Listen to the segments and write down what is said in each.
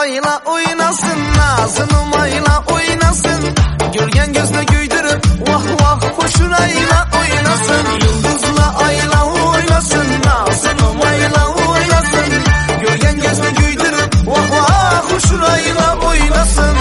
ayla oynasın, nazını mayla oynasın. Görgen gözle güydürüp vah vah hoşurayla oynasın. Yıldızla ayla oynasın, nazını mayla oynasın. Görgen gözle güydürüp vah vah hoşurayla oynasın.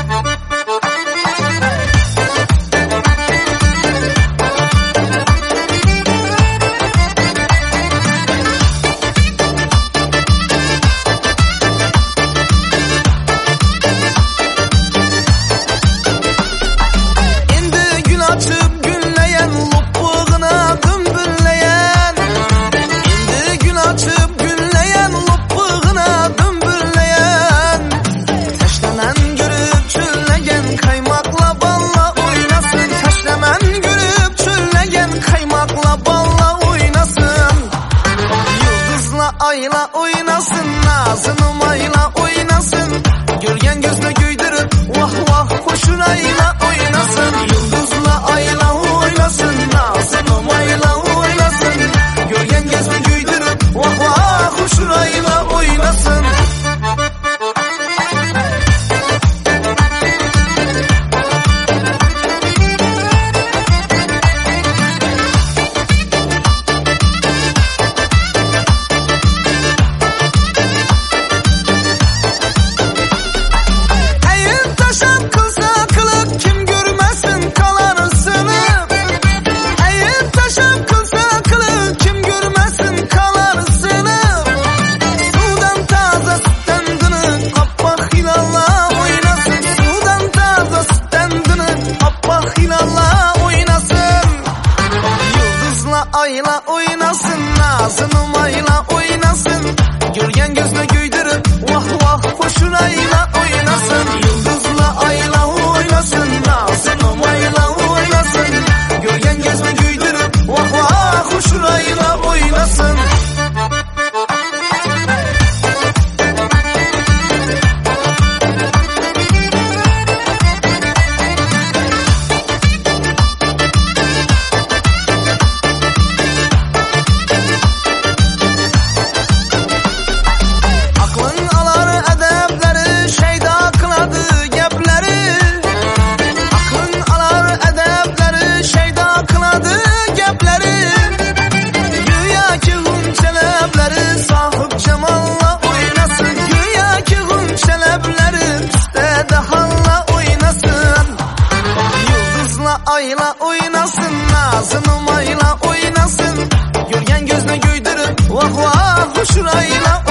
Ayla oynasın, nazını mayla oynasın. Görgen gözle güydürüp vah vah hoşurayla oynasın. Yıldızla ayla oynasın, nazını mayla oynasın. Görgen gözle güydürüp vah vah hoşurayla oynasın. Ayla oynasın, nazını mayla oynasın. Görgen gözle güydürüp vah vah hoşurayla oynasın. Yıldızla ayla oynasın, nazını mayla oynasın. Görgen gözle güydürüp vah vah hoşurayla oynasın. Ayla oynasın, nazını mayla oynasın. Görgen gözle güydürüp vah vah hoşurayla